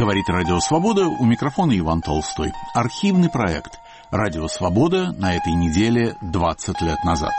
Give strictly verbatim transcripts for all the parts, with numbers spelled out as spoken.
Говорит Радио Свобода, у микрофона Иван Толстой. Архивный проект Радио Свобода на этой неделе двадцать лет назад.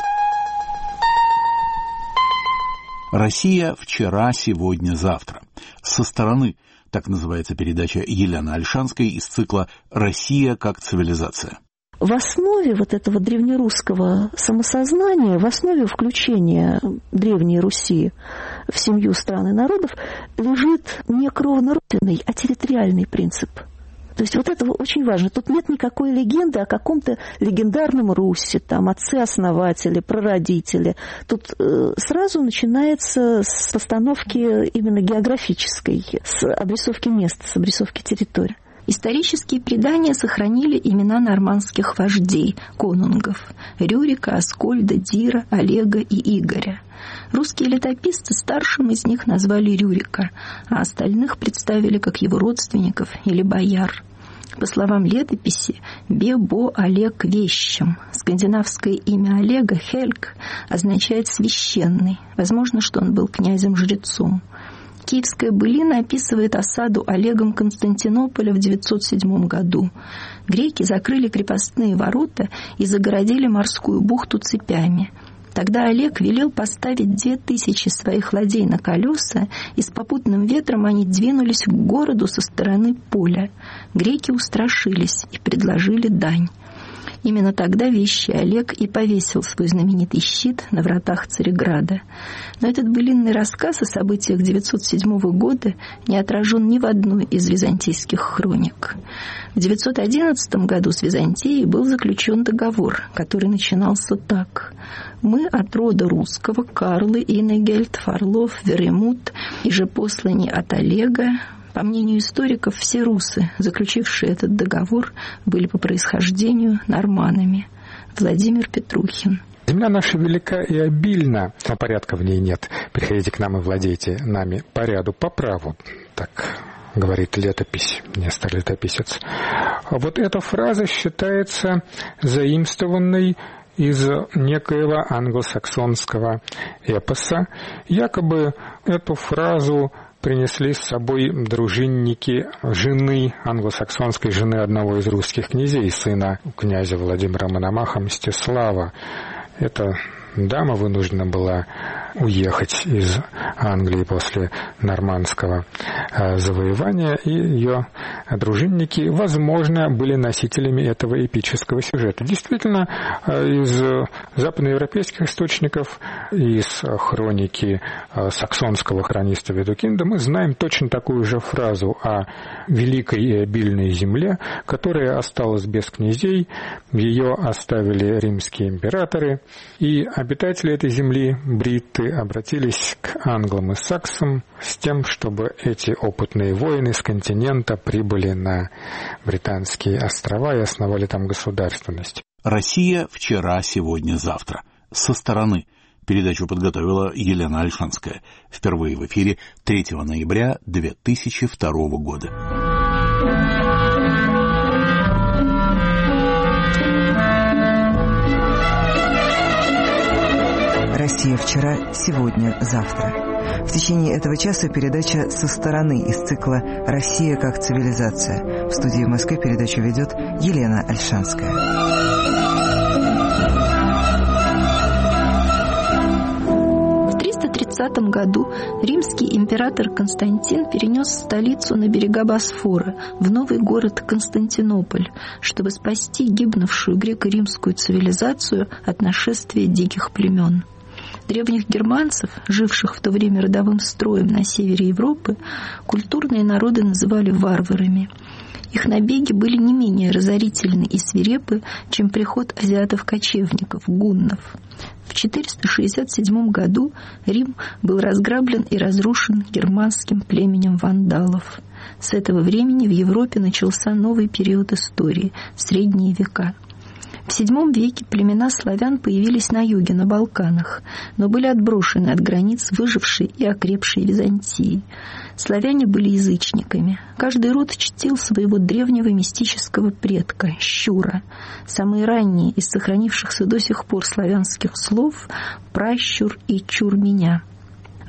Россия вчера, сегодня, завтра. Со стороны, так называется передача Елены Ольшанской из цикла «Россия как цивилизация». В основе вот этого древнерусского самосознания, в основе включения Древней Руси в семью стран и народов лежит не кровнородственный, а территориальный принцип. То есть вот это очень важно. Тут нет никакой легенды о каком-то легендарном Руси, там, отцы-основатели, прародители. Тут э, сразу начинается с постановки именно географической, с обрисовки мест, с обрисовки территории. Исторические предания сохранили имена нормандских вождей, конунгов – Рюрика, Аскольда, Дира, Олега и Игоря. Русские летописцы старшим из них назвали Рюрика, а остальных представили как его родственников или бояр. По словам летописи, Бе-Бо Олег Вещим. Скандинавское имя Олега, Хельг, означает «священный». Возможно, что он был князем-жрецом. Киевская былина описывает осаду Олегом Константинополя в девятьсот седьмом году. Греки закрыли крепостные ворота и загородили морскую бухту цепями. Тогда Олег велел поставить две тысячи своих ладей на колеса, и с попутным ветром они двинулись к городу со стороны поля. Греки устрашились и предложили дань. Именно тогда вещий Олег и повесил свой знаменитый щит на вратах Цареграда. Но этот былинный рассказ о событиях девятьсот седьмого года не отражен ни в одной из византийских хроник. В девятьсот одиннадцатом году с Византией был заключен договор, который начинался так. «Мы от рода русского, Карлы, Инегельд, Фарлов, Веремут, ижепослани от Олега». По мнению историков, все русы, заключившие этот договор, были по происхождению норманами. Владимир Петрухин. Земля наша велика и обильна, но порядка в ней нет. Приходите к нам и владейте нами по ряду, по праву. Так говорит летопись, Нестор Летописец. Вот эта фраза считается заимствованной из некоего англосаксонского эпоса. Якобы эту фразу принесли с собой дружинники жены, англосаксонской жены одного из русских князей, сына князя Владимира Мономаха Мстислава. Эта дама вынуждена была уехать из Англии после нормандского завоевания, и ее дружинники, возможно, были носителями этого эпического сюжета. Действительно, из западноевропейских источников, из хроники саксонского хрониста Ведукинда мы знаем точно такую же фразу о великой и обильной земле, которая осталась без князей, ее оставили римские императоры, и обитатели этой земли, бритты, обратились к англам и саксам с тем, чтобы эти опытные воины с континента прибыли на британские острова и основали там государственность. Россия вчера, сегодня, завтра. Со стороны. Передачу подготовила Елена Ольшанская. Впервые в эфире третьего ноября две тысячи второго года. Россия вчера, сегодня, завтра. В течение этого часа передача «Со стороны» из цикла «Россия как цивилизация». В студии в Москве передачу ведет Елена Ольшанская. В триста тридцатом году римский император Константин перенес столицу на берега Босфора, в новый город Константинополь, чтобы спасти гибнувшую греко-римскую цивилизацию от нашествия диких племен. Древних германцев, живших в то время родовым строем на севере Европы, культурные народы называли варварами. Их набеги были не менее разорительны и свирепы, чем приход азиатов-кочевников, гуннов. В четыреста шестьдесят седьмом году Рим был разграблен и разрушен германским племенем вандалов. С этого времени в Европе начался новый период истории – средние века. В седьмом веке племена славян появились на юге, на Балканах, но были отброшены от границ выжившей и окрепшей Византии. Славяне были язычниками. Каждый род чтил своего древнего мистического предка – Щура. Самые ранние из сохранившихся до сих пор славянских слов – пращур и чур меня. В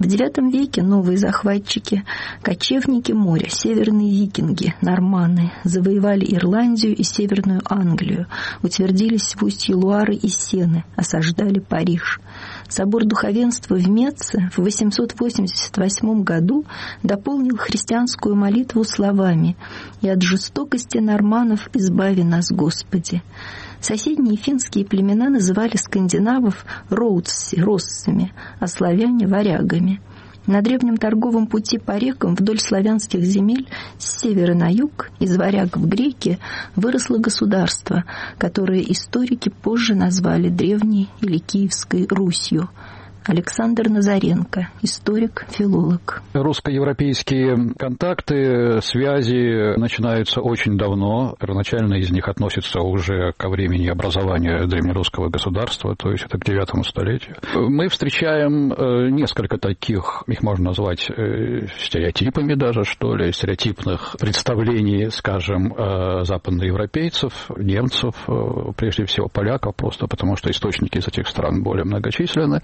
В девятом веке новые захватчики, кочевники моря, северные викинги, норманы, завоевали Ирландию и Северную Англию, утвердились в устье Луары и Сены, осаждали Париж. Собор духовенства в Меце в восемьсот восемьдесят восьмом году дополнил христианскую молитву словами «И от жестокости норманов избави нас, Господи». Соседние финские племена называли скандинавов роудси, россами, а славяне – варягами. На древнем торговом пути по рекам вдоль славянских земель с севера на юг, из варягов греки, выросло государство, которое историки позже назвали Древней или Киевской Русью. Александр Назаренко, историк, филолог. Русско-европейские контакты, связи начинаются очень давно. Первоначально из них относятся уже ко времени образования древнерусского государства, то есть это к девятому столетию. Мы встречаем несколько таких, их можно назвать стереотипами даже, что ли, стереотипных представлений, скажем, западноевропейцев, немцев, прежде всего поляков, просто потому что источники из этих стран более многочисленны.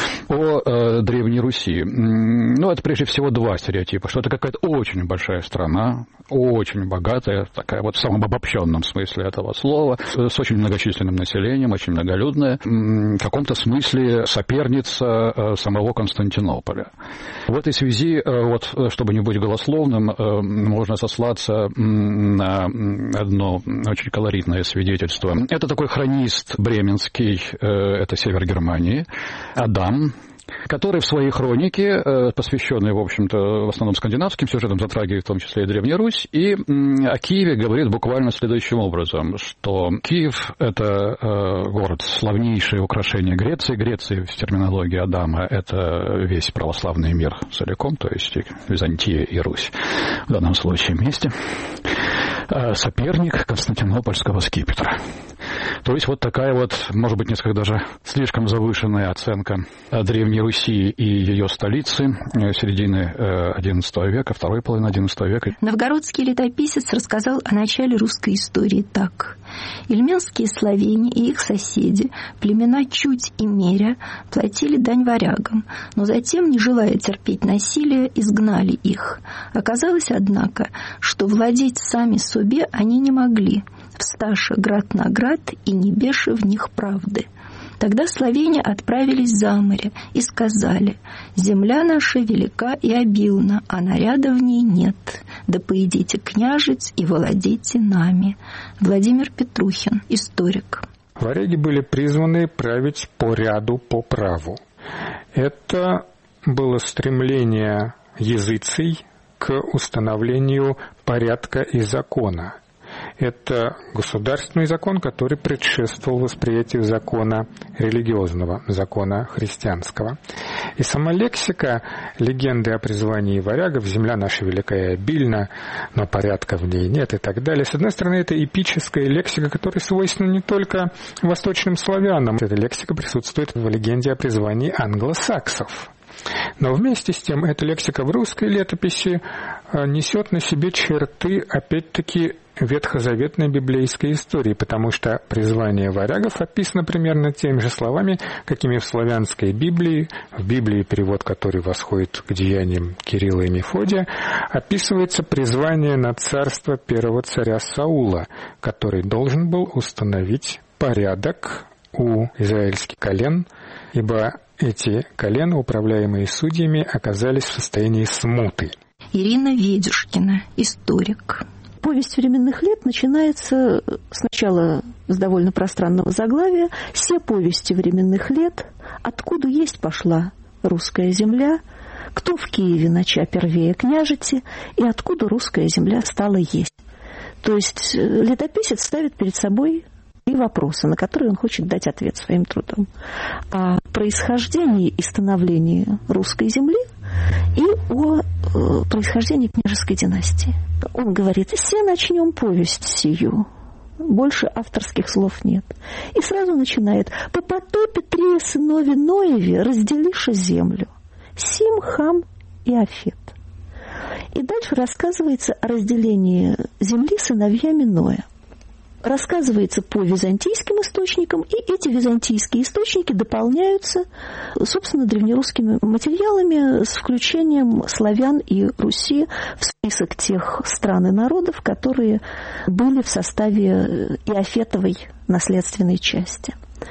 О э, Древней Руси. Ну, это прежде всего два стереотипа, что это какая-то очень большая страна, очень богатая, такая вот в самом обобщенном смысле этого слова, с очень многочисленным населением, очень многолюдная, в каком-то смысле соперница э, самого Константинополя. В этой связи, э, вот, чтобы не быть голословным, э, можно сослаться на одно очень колоритное свидетельство. Это такой хронист бременский, э, это север Германии, Адам, который в своей хронике, посвященной, в общем-то, в основном скандинавским сюжетам, затрагивает в том числе и Древнюю Русь, и о Киеве говорит буквально следующим образом, что Киев – это город, славнейшее украшение Греции. Греция в терминологии Адама – это весь православный мир целиком, то есть Византия и Русь в данном случае вместе. Соперник Константинопольского скипетра. То есть вот такая вот, может быть, несколько даже слишком завышенная оценка Древней Руси и ее столицы середины одиннадцатого века, второй половины одиннадцатого века. Новгородский летописец рассказал о начале русской истории так. Ильменские славяне и их соседи, племена Чуть и Меря, платили дань варягам, но затем, не желая терпеть насилие, изгнали их. Оказалось, однако, что владеть сами собе они не могли, всташа град на град и не беши в них правды. Тогда славяне отправились за море и сказали: «Земля наша велика и обилна, а наряда в ней нет. Да поедите княжец и владейте нами». Владимир Петрухин, историк. Варяги были призваны править по ряду, по праву. Это было стремление языций к установлению порядка и закона. Это государственный закон, который предшествовал восприятию закона религиозного, закона христианского. И сама лексика легенды о призвании варягов «Земля наша велика и обильна, но порядка в ней нет» и так далее. С одной стороны, это эпическая лексика, которая свойственна не только восточным славянам. Эта лексика присутствует в легенде о призвании англосаксов. Но вместе с тем эта лексика в русской летописи несет на себе черты, опять-таки, ветхозаветной библейской истории, потому что призвание варягов описано примерно теми же словами, какими в славянской Библии, в Библии, перевод который восходит к деяниям Кирилла и Мефодия, описывается призвание на царство первого царя Саула, который должен был установить порядок у израильских колен, ибо эти колена, управляемые судьями, оказались в состоянии смуты. Ирина Ведюшкина, историк. Повесть временных лет начинается сначала с довольно пространного заглавия. «Все повести временных лет. Откуда есть пошла русская земля? Кто в Киеве нача первее княжити? И откуда русская земля стала есть?» То есть летописец ставит перед собой и вопросы, на которые он хочет дать ответ своим трудом. О происхождении и становлении русской земли и о э, происхождении княжеской династии. Он говорит: «Все начнем повесть сию». Больше авторских слов нет. И сразу начинает: «По потопе трие сынове Ноеве разделиша землю. Сим, Хам и Афет». И дальше рассказывается о разделении земли сыновьями Ноя. рассказывается по византийским источникам, и эти византийские источники дополняются, собственно, древнерусскими материалами с включением славян и Руси в список тех стран и народов, которые были в составе Иофетовой наследственной части.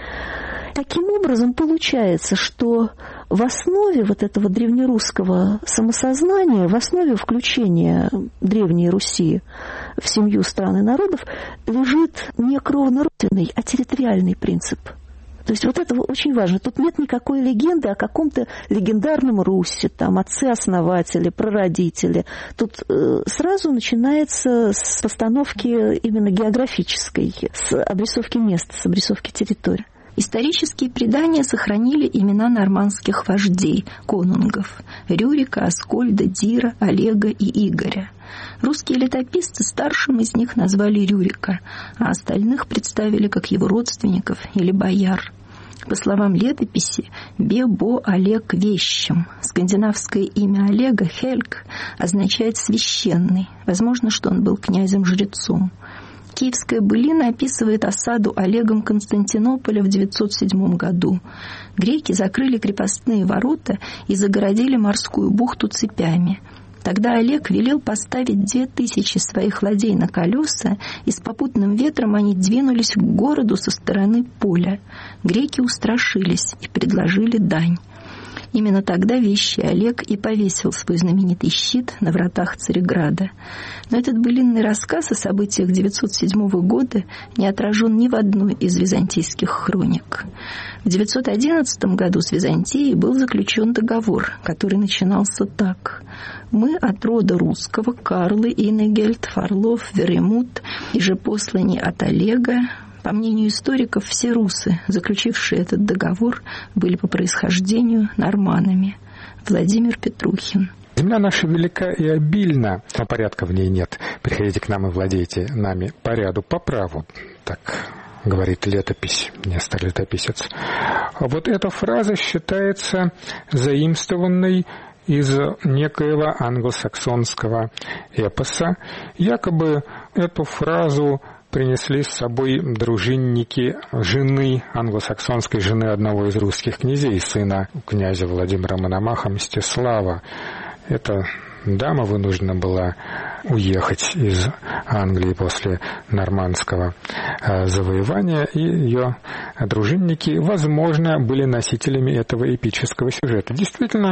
Таким образом, получается, что в основе вот этого древнерусского самосознания, в основе включения Древней Руси в семью стран и народов лежит не кровнородственный, а территориальный принцип. То есть вот это очень важно. Тут нет никакой легенды о каком-то легендарном Руси, там, отцы-основатели, прародители. Тут э, сразу начинается с постановки именно географической, с обрисовки места, с обрисовки территории. Исторические предания сохранили имена нормандских вождей, конунгов – Рюрика, Аскольда, Дира, Олега и Игоря. Русские летописцы старшим из них назвали Рюрика, а остальных представили как его родственников или бояр. По словам летописи, Бе-Бо Олег Вещим. Скандинавское имя Олега, Хельг, означает «священный». Возможно, что он был князем-жрецом. Киевская былина описывает осаду Олегом Константинополя в девятьсот седьмом году. Греки закрыли крепостные ворота и загородили морскую бухту цепями. Тогда Олег велел поставить две тысячи своих ладей на колеса, и с попутным ветром они двинулись к городу со стороны поля. Греки устрашились и предложили дань. Именно тогда вещий Олег и повесил свой знаменитый щит на вратах Цареграда. Но этот былинный рассказ о событиях девятьсот седьмого года не отражен ни в одной из византийских хроник. В девятьсот одиннадцатом году с Византией был заключен договор, который начинался так. «Мы от рода русского, Карлы, Инегельд, Фарлов, Веремут, ижепослани от Олега». По мнению историков, все русы, заключившие этот договор, были по происхождению норманами. Владимир Петрухин. Земля наша велика и обильна, но порядка в ней нет. Приходите к нам и владейте нами по ряду, по праву. Так говорит летопись, Нестор Летописец. А вот эта фраза считается заимствованной из некоего англосаксонского эпоса. Якобы эту фразу принесли с собой дружинники жены, англосаксонской жены одного из русских князей, сына князя Владимира Мономаха Мстислава. Эта дама вынуждена была уехать из Англии после нормандского завоевания, и ее дружинники, возможно, были носителями этого эпического сюжета. Действительно,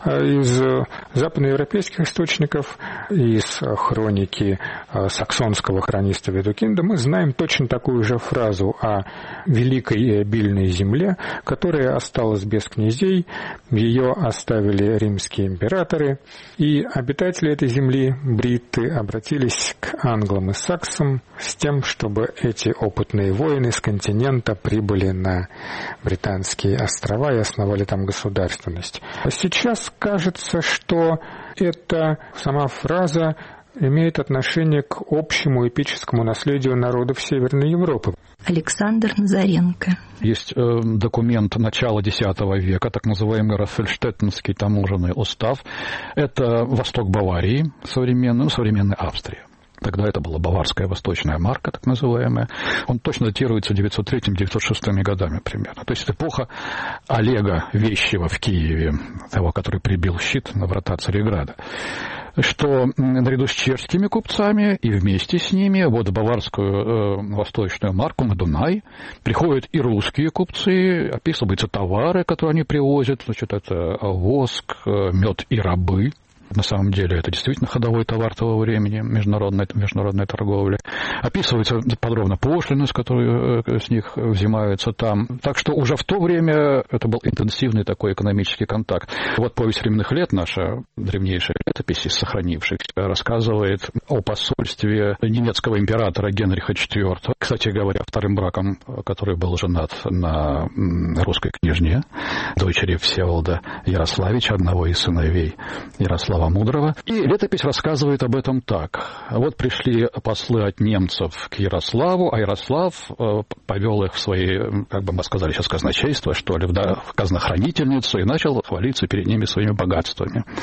из западноевропейских источников, из хроники саксонского хрониста Ведукинда мы знаем точно такую же фразу о великой и обильной земле, которая осталась без князей, ее оставили римские императоры, и обитатели этой земли, бритты, обратились к англам и саксам с тем, чтобы эти опытные воины с континента прибыли на Британские острова и основали там государственность. Сейчас кажется, что эта сама фраза имеет отношение к общему эпическому наследию народов Северной Европы. Александр Назаренко. Есть э, документ начала десятого века, так называемый Раффельштеттенский таможенный устав. Это восток Баварии, современный, ну, современной Австрии. Тогда это была баварская восточная марка, так называемая. Он точно датируется девятьсот третьим — девятьсот шестым годами примерно. То есть это эпоха Олега Вещего в Киеве, того, который прибил щит на врата Цареграда. Что наряду с чешскими купцами и вместе с ними вот в баварскую э, восточную марку на Дунай приходят и русские купцы, описываются товары, которые они привозят, значит, это воск, мед и рабы. На самом деле это действительно ходовой товар того времени международной, международной торговли. Описывается подробно пошлины, с которой с них взимаются там. Так что уже в то время это был интенсивный такой экономический контакт. Вот повесть временных лет, наша древнейшая летопись, сохранившаяся, рассказывает о посольстве немецкого императора Генриха четвёртого. Кстати говоря, вторым браком, который был женат на русской княжне, дочери Всеволода Ярославича, одного из сыновей Ярослава Мудрого. И летопись рассказывает об этом так. Вот пришли послы от немцев к Ярославу, а Ярослав э, повел их в свои, как бы мы сказали сейчас, казначейство, что ли, в казнохранительницу, и начал хвалиться перед ними своими богатствами.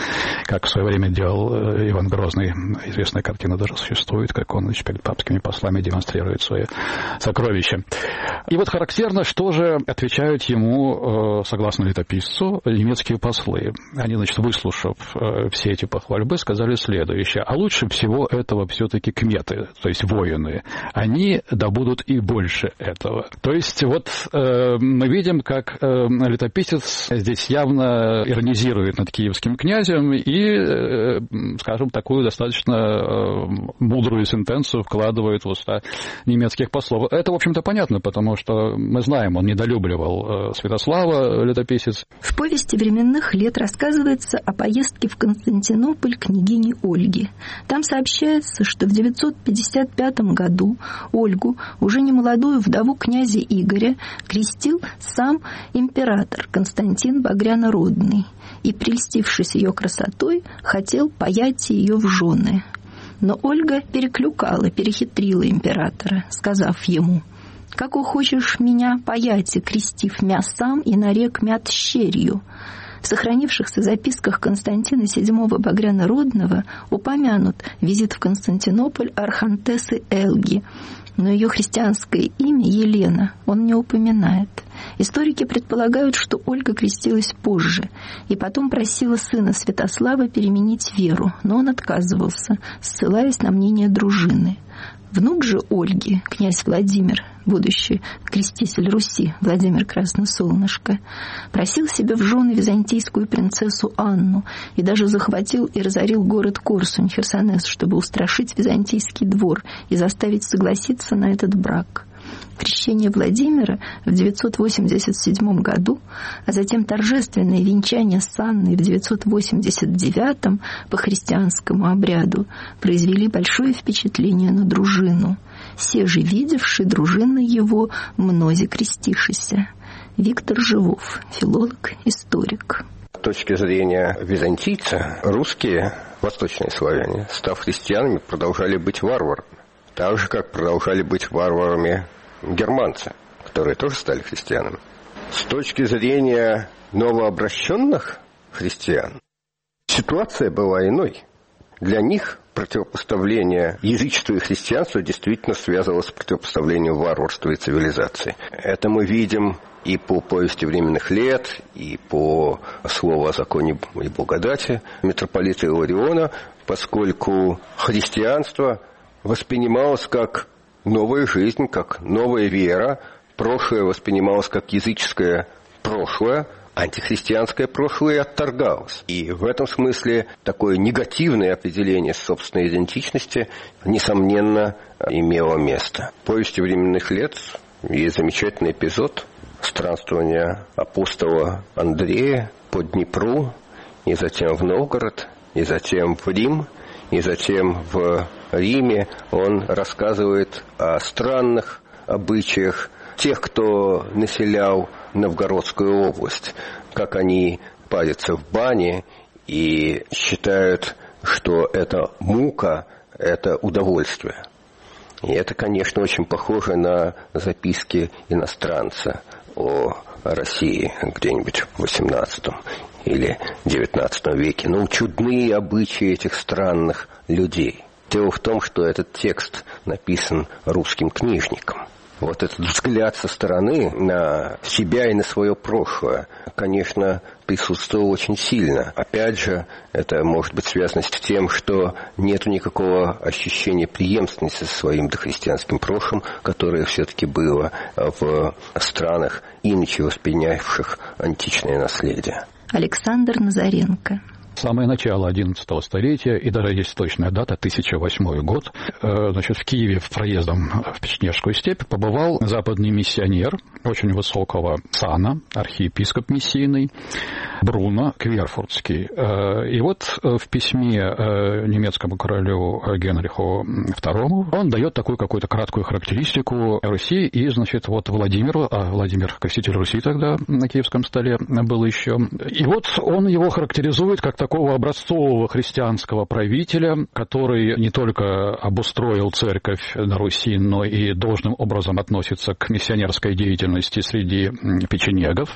как в свое время делал Иван Грозный. Известная картина даже существует, как он, значит, перед папскими послами демонстрирует свои сокровища. И вот характерно, что же отвечают ему, согласно летописцу, немецкие послы. Они, значит, выслушав все эти похвальбы, сказали следующее. А лучше всего этого все-таки кметы, то есть воины. Они добудут и больше этого. То есть вот э, мы видим, как э, летописец здесь явно иронизирует над киевским князем и, э, скажем, такую достаточно э, мудрую сентенцию вкладывает в уста немецких послов. Это, в общем-то, понятно, потому что мы знаем, он недолюбливал э, Святослава, летописец. В повести временных лет рассказывается о поездке в Константинополь княгини Ольги. Там сообщается, что в девятьсот пятьдесят пятом году Ольгу, уже не молодую вдову князя Игоря, крестил сам император Константин Багрянородный и, прельстившись ее красотой, хотел паять ее в жены. Но Ольга переклюкала, перехитрила императора, сказав ему: «Как хочешь меня паять, и крестив мя сам, и нарек мя тщерью». В сохранившихся записках Константина седьмого Багрянородного упомянут визит в Константинополь архантессы Элги, но ее христианское имя Елена он не упоминает. Историки предполагают, что Ольга крестилась позже и потом просила сына Святослава переменить веру, но он отказывался, ссылаясь на мнение дружины. Внук же Ольги, князь Владимир, будущий креститель Руси, Владимир Красносолнышко, просил себе в жены византийскую принцессу Анну и даже захватил и разорил город Корсунь, Херсонес, чтобы устрашить византийский двор и заставить согласиться на этот брак. Крещение Владимира в девятьсот восемьдесят седьмом году, а затем торжественное венчание с Анной в девятьсот восемьдесят девятом по христианскому обряду произвели большое впечатление на дружину. Все же видевшие дружина его мнози крестившися. Виктор Живов, филолог, историк. С точки зрения византийца, русские, восточные славяне, став христианами, продолжали быть варварами. Так же, как продолжали быть варварами германцы, которые тоже стали христианами. С точки зрения новообращенных христиан, ситуация была иной. Для них противопоставление язычеству и христианству действительно связывалось с противопоставлением варварства и цивилизации. Это мы видим и по повести временных лет, и по слову о законе и благодати митрополита Илариона, поскольку христианство воспринималось как новая жизнь, как новая вера, прошлое воспринималось как языческое прошлое, антихристианское прошлое отторгалось. И в этом смысле такое негативное определение собственной идентичности, несомненно, имело место. В повести временных лет есть замечательный эпизод странствования апостола Андрея по Днепру, и затем в Новгород, и затем в Рим, и затем в Риме он рассказывает о странных обычаях тех, кто населял Новгородскую область, как они парятся в бане и считают, что это мука, это удовольствие. И это, конечно, очень похоже на записки иностранца о России где-нибудь в восемнадцатом или девятнадцатом веке. Ну, чудные обычаи этих странных людей. Дело в том, что этот текст написан русским книжником. Вот этот взгляд со стороны на себя и на свое прошлое, конечно, присутствовал очень сильно. Опять же, это может быть связано с тем, что нет никакого ощущения преемственности со своим дохристианским прошлым, которое все-таки было в странах, иначе воспринявших античное наследие. Александр Назаренко. Самое начало одиннадцатого столетия, и даже есть точная дата, тысяча восьмой год, значит, в Киеве в проездом в Печенежскую степь побывал западный миссионер очень высокого сана, архиепископ миссийный, Бруно Кверфуртский. И вот в письме немецкому королю Генриху второму он дает такую какую-то краткую характеристику Руси, и, значит, вот Владимиру, а Владимир Креститель Руси тогда на киевском столе был еще, и вот он его характеризует как такого образцового христианского правителя, который не только обустроил церковь на Руси, но и должным образом относится к миссионерской деятельности среди печенегов.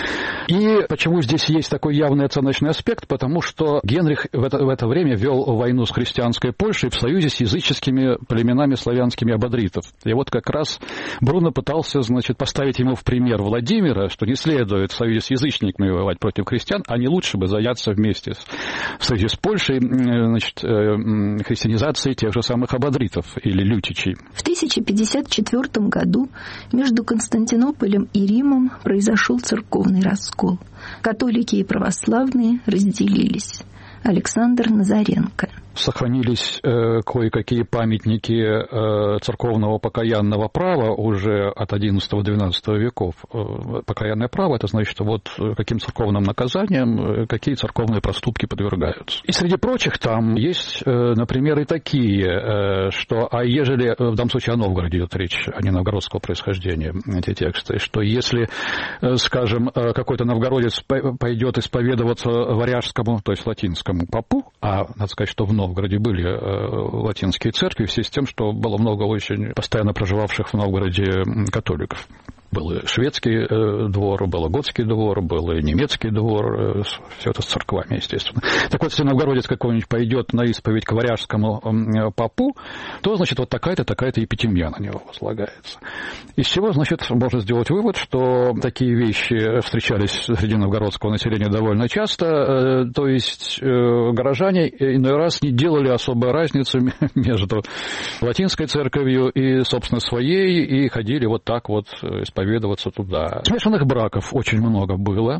И почему здесь есть такой явный оценочный аспект? Потому что Генрих в это, в это время вел войну с христианской Польшей в союзе с языческими племенами славянскими ободритов. И вот как раз Бруно пытался, значит, поставить ему в пример Владимира, что не следует в союзе с язычниками воевать против христиан, а не лучше бы заняться вместе с, в союзе с Польшей, значит, христианизацией тех же самых ободритов или лютичей. В тысяча пятьдесят четвёртом году между Константинополем и Римом произошел церковный раскол. Католики и православные разделились. Александр Назаренко. Сохранились э, кое-какие памятники э, церковного покаянного права уже от одиннадцатого-двенадцатого веков. Э, покаянное право – это значит, вот каким церковным наказанием, э, какие церковные проступки подвергаются. И среди прочих там есть, э, например, и такие, э, что, а ежели, в данном случае о Новгороде идет речь, а не новгородского происхождения, эти тексты, что если, э, скажем, какой-то новгородец пойдет исповедоваться варяжскому, то есть латинскому попу, а надо сказать, что в Новгороде В Новгороде были э, латинские церкви, в связи с тем, что было много очень постоянно проживавших в Новгороде католиков. Был и шведский э, двор, был и готский двор, был и немецкий двор, э, все это с церквами, естественно. Так вот, если новгородец какой-нибудь пойдет на исповедь к варяжскому э, попу, то, значит, вот такая-то, такая-то епитемья на него возлагается. Из чего, значит, можно сделать вывод, что такие вещи встречались среди новгородского населения довольно часто, э, то есть э, горожане иной раз не делали особой разницы между латинской церковью и, собственно, своей, и ходили вот так вот исповедоваться туда. Смешанных браков очень много было.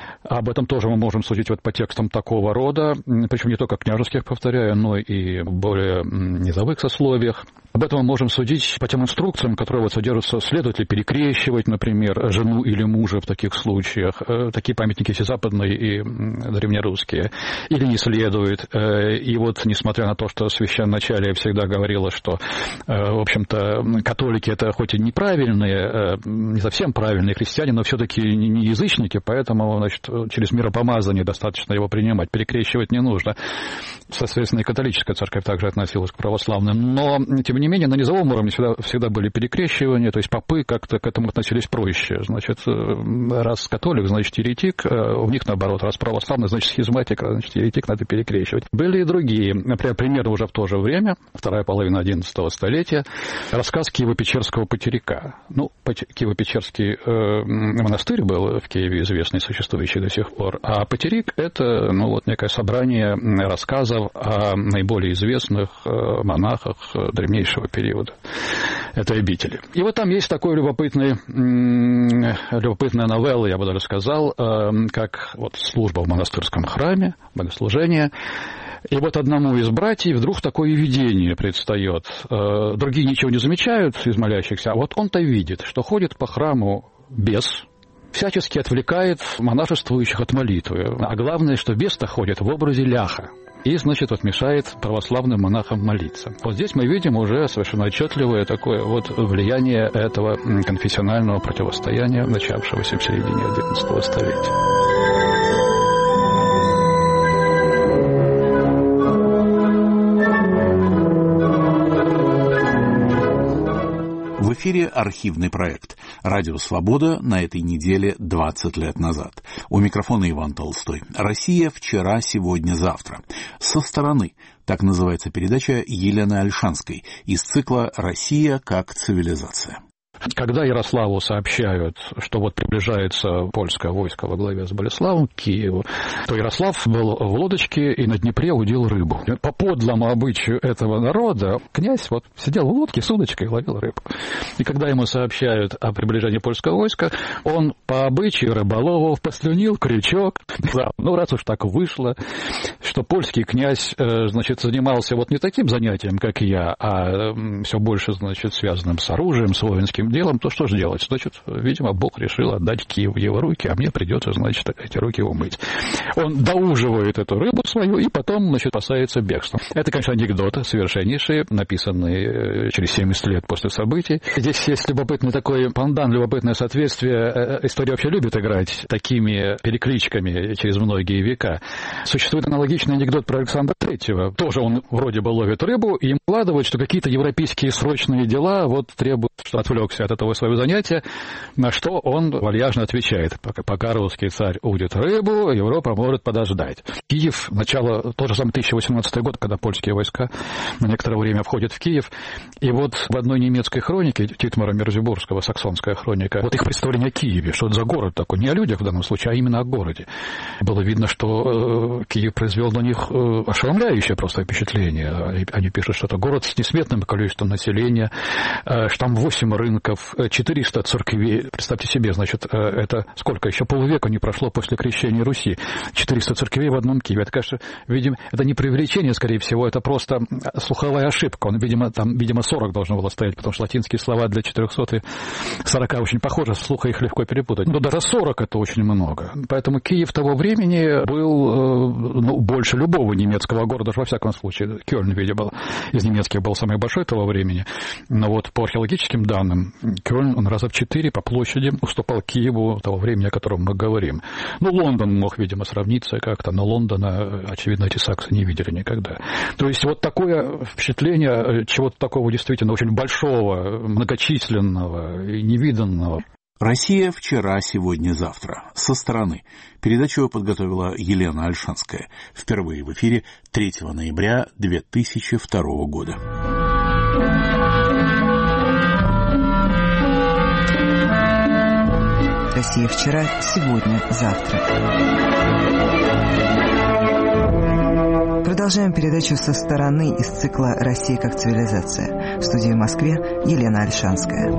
Об этом тоже мы можем судить вот по текстам такого рода, причем не только княжеских, повторяю, но и в более низовых сословиях. Об этом мы можем судить по тем инструкциям, которые вот содержатся, следует ли перекрещивать, например, жену или мужа в таких случаях. Такие памятники есть и западные, и древнерусские. Или не следует. И вот, несмотря на то, что священноначалие всегда говорило, что, в общем-то, католики это хоть и неправильные, не совсем правильные христиане, но все-таки не язычники, поэтому, значит, через миропомазание достаточно его принимать, перекрещивать не нужно. Соответственно, и католическая церковь также относилась к православным. Но, тем не менее, на низовом уровне всегда, всегда были перекрещивания, то есть попы как-то к этому относились проще. Значит, раз католик, значит, еретик, у них, наоборот, раз православный, значит, схизматик, значит, еретик надо перекрещивать. Были и другие. Например, примерно уже в то же время, вторая половина одиннадцатого столетия, рассказ Киево-Печерского потеряка. Ну, Киево-Печерский э, монастырь был в Киеве известный, существующий до сих пор, а потерик – это, ну, вот некое собрание рассказов о наиболее известных монахах древнейшего периода этой обители. И вот там есть такой любопытный, любопытная новелла, я бы даже сказал, как вот служба в монастырском храме, богослужение. И вот одному из братьев вдруг такое видение предстает. Другие ничего не замечают из молящихся, а вот он-то видит, что ходит по храму бес, всячески отвлекает монашествующих от молитвы. А главное, что бес-то ходит в образе ляха. И, значит, вот мешает православным монахам молиться. Вот здесь мы видим уже совершенно отчетливое такое вот влияние этого конфессионального противостояния, начавшегося в середине одиннадцатого столетия. В эфире архивный проект «Радио Свобода» на этой неделе двадцать лет назад. У микрофона Иван Толстой. Россия вчера, сегодня, завтра. Со стороны. Так называется передача Елены Ольшанской из цикла «Россия как цивилизация». Когда Ярославу сообщают, что вот приближается польское войско во главе с Болеславом к Киеву, то Ярослав был в лодочке и на Днепре удил рыбу. По подлому обычаю этого народа князь вот сидел в лодке с удочкой и ловил рыбу. И когда ему сообщают о приближении польского войска, он по обычаю рыболовов послюнил крючок. Ну, раз уж так вышло, что польский князь, значит, занимался вот не таким занятием, как я, а все больше, значит, связанным с оружием, с воинским делом, то что же делать? Значит, видимо, Бог решил отдать Киев в его руки, а мне придется, значит, эти руки умыть. Он доуживает эту рыбу свою и потом, значит, спасается бегством. Это, конечно, анекдоты совершеннейшие, написанные через семьдесят лет после событий. Здесь есть любопытный такой пандан, любопытное соответствие. История вообще любит играть такими перекличками через многие века. Существует аналогичный анекдот про Александра Третьего. Тоже он вроде бы ловит рыбу, и ему вкладывают, что какие-то европейские срочные дела вот требуют, что отвлекся от этого своего занятия, на что он вальяжно отвечает: пока русский царь удит рыбу, Европа может подождать. Киев, начало, тот же самый тысяча восемнадцатый год, когда польские войска на некоторое время входят в Киев, и вот в одной немецкой хронике, Титмара Мерзебургского, саксонская хроника, вот их представление о Киеве, что это за город такой, не о людях в данном случае, а именно о городе. Было видно, что э, Киев произвел на них э, ошеломляющее просто впечатление. Они, они пишут, что это город с несметным количеством населения, э, что там восемь рынков, четыреста церквей. Представьте себе, значит, э, это сколько, еще полвека не прошло после крещения Руси. четыреста церквей в одном Киеве. Это, конечно, видимо, это не преувеличение, скорее всего, это просто слуховая ошибка. Он, видимо, там, видимо, сорок должно было стоять, потому что латинские слова для четырехсот и сорока очень похожи, слуха их легко перепутать. Но даже сорок это очень много. Поэтому Киев того времени был ну, больше любого немецкого города, во всяком случае. Кёльн, видимо, из немецких был самый большой того времени. Но вот по археологическим данным, Кёльн, он раза в четыре по площади уступал Киеву того времени, о котором мы говорим. Ну, Лондон мог, видимо, сравниться как-то, но Лондона, очевидно, эти саксы не видели никогда. То есть вот такое впечатление чего-то такого действительно очень большого, многочисленного и невиданного. Россия вчера, сегодня, завтра. Со стороны. Передачу подготовила Елена Альшанская. Впервые в эфире третьего ноября две тысячи второго года. Россия вчера, сегодня, завтра. Продолжаем передачу «Со стороны» из цикла «Россия как цивилизация». В студии в Москве Елена Альшанская.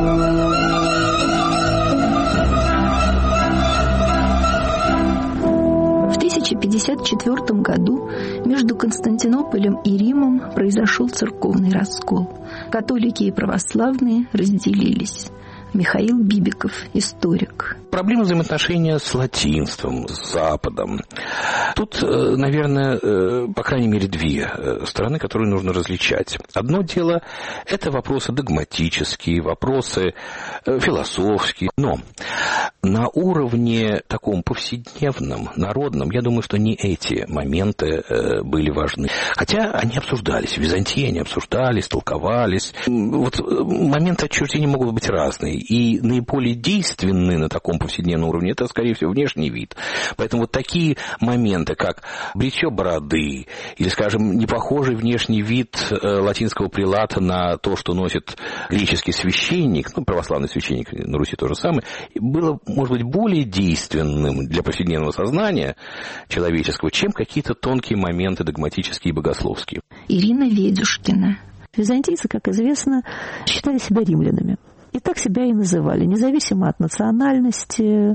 В тысяча пятьдесят четвёртом году между Константинополем и Римом произошел церковный раскол. Католики и православные разделились. Михаил Бибиков, историк. Проблема взаимоотношения с латинством, с Западом. Тут, наверное, по крайней мере, две стороны, которые нужно различать. Одно дело – это вопросы догматические, вопросы философские. Но на уровне таком повседневном, народном, я думаю, что не эти моменты были важны. Хотя они обсуждались. В Византии они обсуждались, толковались. Вот моменты отчуждения могут быть разные. И наиболее действенны на таком повседневном уровне, это, скорее всего, внешний вид. Поэтому вот такие моменты, как бритье бороды, или, скажем, непохожий внешний вид латинского прелата на то, что носит греческий священник, ну, православный священник на Руси то же самое, было, может быть, более действенным для повседневного сознания человеческого, чем какие-то тонкие моменты догматические и богословские. Ирина Ведюшкина. Византийцы, как известно, считали себя римлянами. И так себя и называли, независимо от национальности,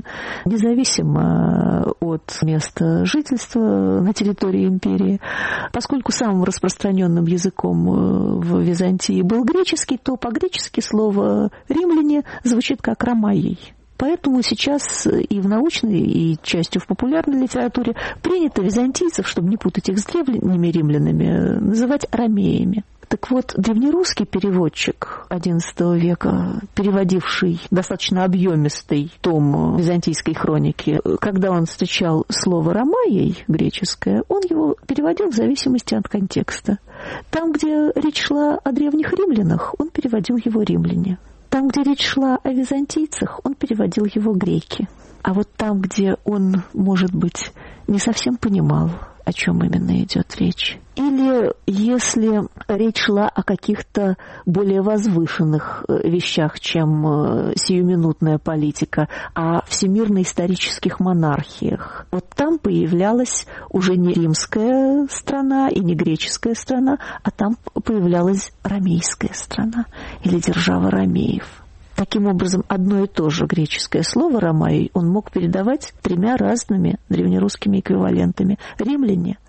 независимо от места жительства на территории империи. Поскольку самым распространенным языком в Византии был греческий, то по-гречески слово «римляне» звучит как «ромаей». Поэтому сейчас и в научной, и частью в популярной литературе принято византийцев, чтобы не путать их с древними римлянами, называть ромеями. Так вот, древнерусский переводчик одиннадцатого века, переводивший достаточно объемистый том византийской хроники, когда он встречал слово «ромаей» греческое, он его переводил в зависимости от контекста. Там, где речь шла о древних римлянах, он переводил его «римляне». Там, где речь шла о византийцах, он переводил его «греки». А вот там, где он, может быть, не совсем понимал, о чем именно идет речь, или если речь шла о каких-то более возвышенных вещах, чем сиюминутная политика, о всемирно-исторических монархиях, вот там появлялась уже не римская страна и не греческая страна, а там появлялась ромейская страна или держава ромеев. Таким образом, одно и то же греческое слово «ромаей» он мог передавать тремя разными древнерусскими эквивалентами. Римляне,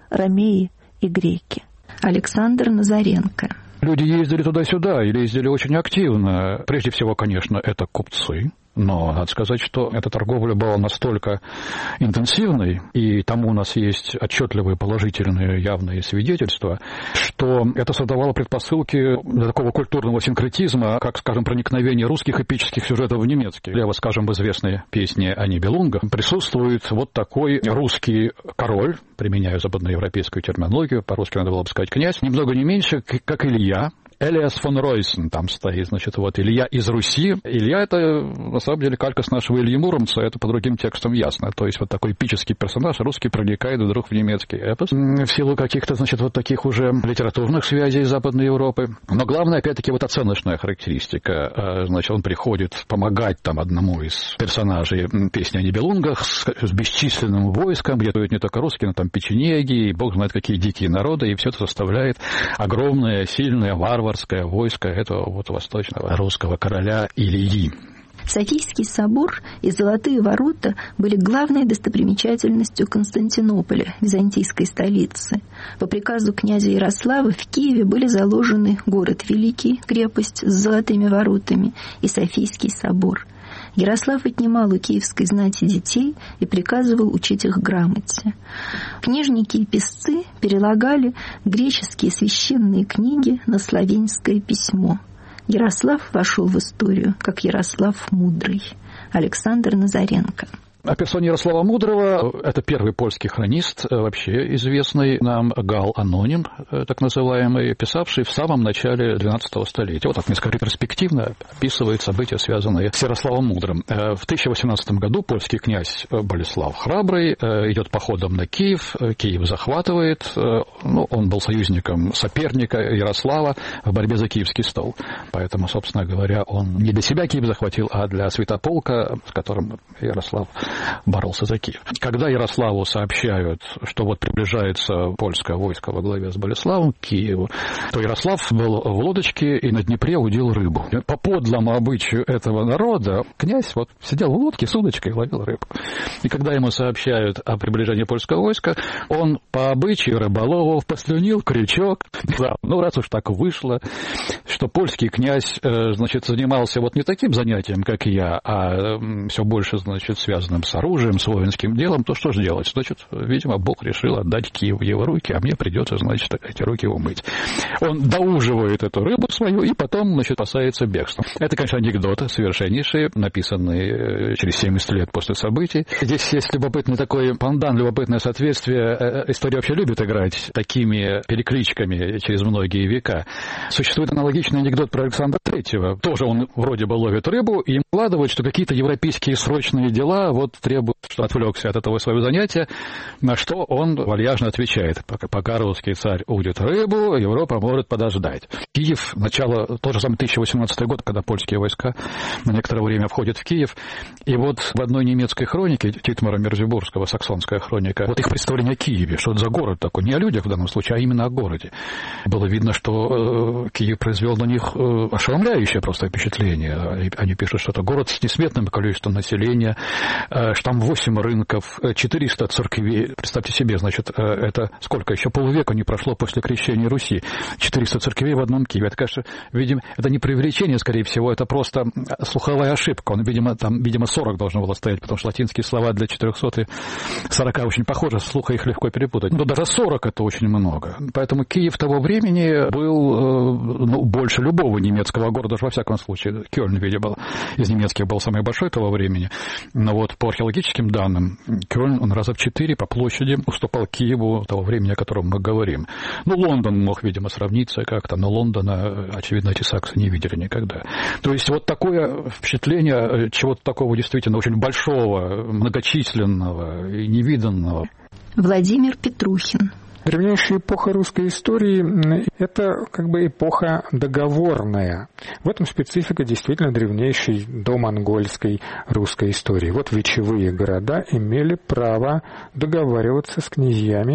ромеи и греки. Александр Назаренко. Люди ездили туда-сюда, и ездили очень активно. Прежде всего, конечно, это купцы. Но надо сказать, что эта торговля была настолько интенсивной, и тому у нас есть отчетливые положительные явные свидетельства, что это создавало предпосылки для такого культурного синкретизма, как, скажем, проникновение русских эпических сюжетов в немецкий. Лево, скажем, в известной песне о Нибелунге присутствует вот такой русский король, применяю западноевропейскую терминологию, по-русски надо было бы сказать князь, ни много ни меньше, как Илья. Элиас фон Ройсен там стоит, значит, вот Илья из Руси. Илья — это, на самом деле, калька с нашего Ильи Муромца, это по другим текстам ясно. То есть вот такой эпический персонаж, русский проникает вдруг в немецкий эпос в силу каких-то, значит, вот таких уже литературных связей с Западной Европы. Но главное, опять-таки, вот оценочная характеристика. Значит, он приходит помогать там одному из персонажей песни о Нибелунгах с, с бесчисленным войском, где не только русские, но там печенеги, и бог знает какие дикие народы, и все это составляет огромное, сильное, варварское войско этого вот восточного русского короля Ильи. Софийский собор и Золотые ворота были главной достопримечательностью Константинополя, византийской столицы. По приказу князя Ярослава в Киеве были заложены город Великий, крепость с золотыми воротами, и Софийский собор. Ярослав отнимал у киевской знати детей и приказывал учить их грамоте. Книжники и писцы перелагали греческие священные книги на славянское письмо. Ярослав вошел в историю как Ярослав Мудрый. Александр Назаренко. О персоне Ярослава Мудрого, это первый польский хронист, вообще известный нам, Гал Аноним, так называемый, писавший в самом начале двенадцатого столетия. Вот так несколько перспективно описывает события, связанные с Ярославом Мудрым. В тысяча восемнадцатом году польский князь Болеслав Храбрый идет походом на Киев, Киев захватывает, ну, он был союзником соперника Ярослава в борьбе за киевский стол. Поэтому, собственно говоря, он не для себя Киев захватил, а для Святополка, с которым Ярослав боролся за Киев. Когда Ярославу сообщают, что вот приближается польское войско во главе с Болеславом к Киеву, то Ярослав был в лодочке и на Днепре удил рыбу. По подлому обычаю этого народа князь вот сидел в лодке с удочкой и ловил рыбу. И когда ему сообщают о приближении польского войска, он по обычаю рыболовов послюнил крючок. Да, ну, раз уж так вышло, что польский князь, значит, занимался вот не таким занятием, как я, а все больше, значит, связанным с оружием, с воинским делом, то что же делать? Значит, видимо, Бог решил отдать Киев в его руки, а мне придется, значит, эти руки умыть. Он доуживает эту рыбу свою и потом, значит, спасается бегством. Это, конечно, анекдот совершеннейший, написанный через семьдесят лет после событий. Здесь есть любопытный такой пандан, любопытное соответствие. История вообще любит играть такими перекличками через многие века. Существует аналогичный анекдот про Александра Третьего. Тоже он вроде бы ловит рыбу, и им вкладывают, что какие-то европейские срочные дела вот требует, что отвлекся от этого своего занятия, на что он вальяжно отвечает: пока, пока русский царь удит рыбу, Европа может подождать. Киев, начало, тот же самый тысяча восемнадцатый год, когда польские войска на некоторое время входят в Киев, и вот в одной немецкой хронике, Титмара Мерзебургского, саксонская хроника, вот их представление о Киеве, что это за город такой, не о людях в данном случае, а именно о городе. Было видно, что э, Киев произвел на них э, ошеломляющее просто впечатление. Они пишут, что это город с несметным количеством населения, что там восемь рынков, четыреста церквей. Представьте себе, значит, это сколько? Еще полвека не прошло после крещения Руси. четыреста церквей в одном Киеве. Это, конечно, видимо, это не преувеличение, скорее всего, это просто слуховая ошибка. Он, видимо, там, видимо, сорок должно было стоять, потому что латинские слова для четырехсот и сорока очень похожи, слуха их легко перепутать. Но даже сорок это очень много. Поэтому Киев того времени был, ну, больше любого немецкого города, во всяком случае. Кёльн, видимо, из немецких был самый большой того времени. Но вот по археологическим данным, Кёльн, он раза в четыре по площади уступал Киеву того времени, о котором мы говорим. Ну, Лондон мог, видимо, сравниться как-то, но Лондона, очевидно, эти саксы не видели никогда. То есть вот такое впечатление чего-то такого действительно очень большого, многочисленного и невиданного. Владимир Петрухин. Древнейшая эпоха русской истории – это как бы эпоха договорная. В этом специфика действительно древнейшей домонгольской русской истории. Вот вечевые города имели право договариваться с князьями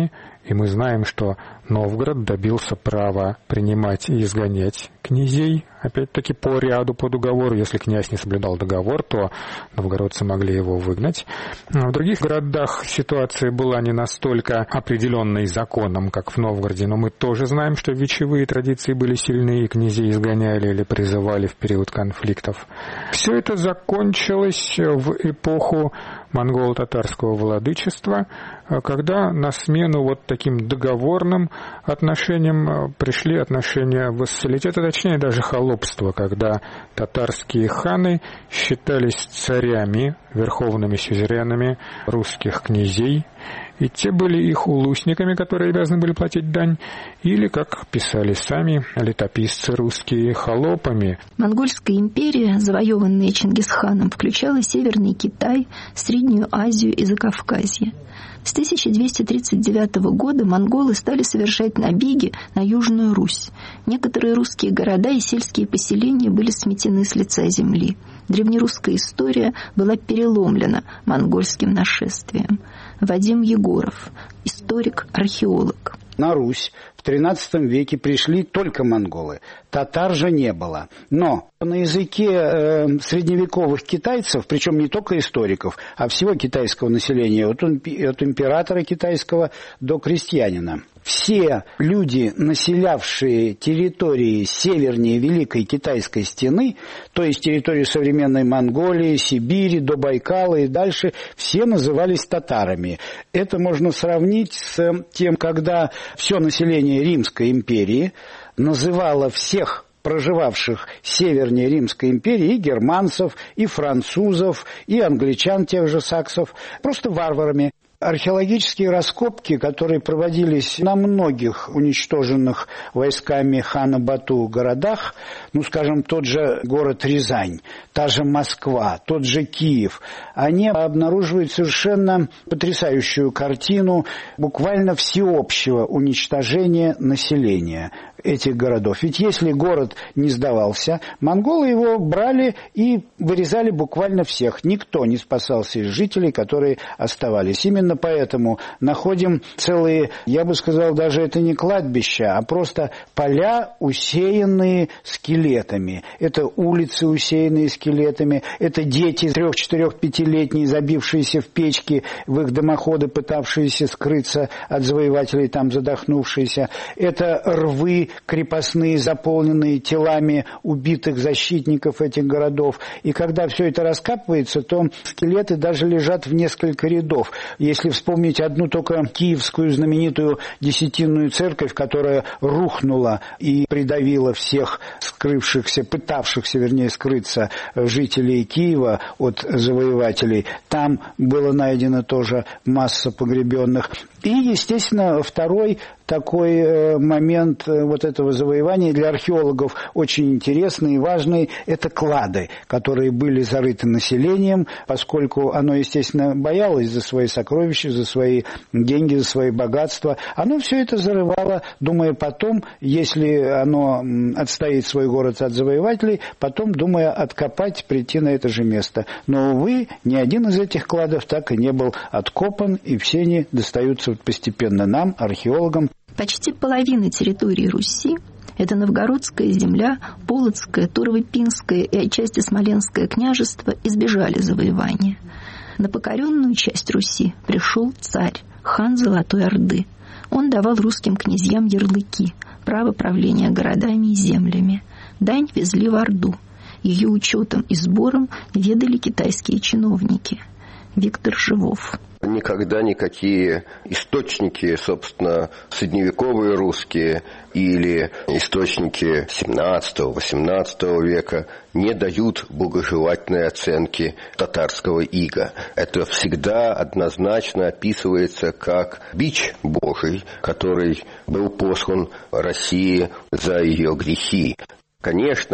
И мы знаем, что Новгород добился права принимать и изгонять князей, опять-таки по ряду, по договору. Если князь не соблюдал договор, то новгородцы могли его выгнать. В других городах ситуация была не настолько определенной законом, как в Новгороде, но мы тоже знаем, что вечевые традиции были сильны, и князей изгоняли или призывали в период конфликтов. Все это закончилось в эпоху монголо-татарского владычества, когда на смену вот таким договорным отношениям пришли отношения вассалитета, точнее даже холопства, когда татарские ханы считались царями, верховными сюзеренами русских князей, и те были их улусниками, которые обязаны были платить дань, или, как писали сами летописцы русские, холопами. Монгольская империя, завоеванная Чингисханом, включала Северный Китай, Среднюю Азию и Закавказье. С тысяча двести тридцать девятого года монголы стали совершать набеги на Южную Русь. Некоторые русские города и сельские поселения были сметены с лица земли. Древнерусская история была переломлена монгольским нашествием. Вадим Егоров, историк-археолог. На Русь в тринадцатом веке пришли только монголы. Татар же не было. Но на языке э, средневековых китайцев, причем не только историков, а всего китайского населения, от, от императора китайского до крестьянина, все люди, населявшие территории севернее Великой Китайской стены, то есть территорию современной Монголии, Сибири, до Байкала и дальше, все назывались татарами. Это можно сравнить с тем, когда все население Римской империи называло всех проживавших севернее Римской империи, и германцев, и французов, и англичан, тех же саксов, просто варварами. Археологические раскопки, которые проводились на многих уничтоженных войсками хана Бату городах, ну, скажем, тот же город Рязань, та же Москва, тот же Киев, они обнаруживают совершенно потрясающую картину буквально всеобщего уничтожения населения этих городов. Ведь если город не сдавался, монголы его брали и вырезали буквально всех. Никто не спасался из жителей, которые оставались. Именно поэтому находим целые, я бы сказал, даже это не кладбища, а просто поля, усеянные скелетами. Это улицы, усеянные скелетами. Это дети трех, четырех, пятилетние, забившиеся в печки, в их дымоходы, пытавшиеся скрыться от завоевателей, там задохнувшиеся. Это рвы крепостные, заполненные телами убитых защитников этих городов. И когда все это раскапывается, то скелеты даже лежат в несколько рядов. Если вспомнить одну только киевскую знаменитую десятинную церковь, которая рухнула и придавила всех скрывшихся, пытавшихся, вернее, скрыться жителей Киева от завоевателей, там было найдено тоже масса погребенных. И, естественно, второй такой э, момент э, вот этого завоевания для археологов очень интересный и важный – это клады, которые были зарыты населением, поскольку оно, естественно, боялось за свои сокровища, за свои деньги, за свои богатства. Оно все это зарывало, думая потом, если оно отстоит свой город от завоевателей, потом, думая откопать, прийти на это же место. Но, увы, ни один из этих кладов так и не был откопан, и все они достаются постепенно нам, археологам. Почти половина территории Руси – это Новгородская земля, Полоцкое, Турово-Пинское и отчасти Смоленское княжество – избежали завоевания. На покоренную часть Руси пришел царь, хан Золотой Орды. Он давал русским князьям ярлыки, право правления городами и землями. Дань везли в Орду. Ее учетом и сбором ведали китайские чиновники. Виктор Живов. Никогда никакие источники, собственно, средневековые русские или источники семнадцатого-восемнадцатого века не дают благожелательной оценки татарского ига. Это всегда однозначно описывается как бич Божий, который был послан России за ее грехи. Конечно,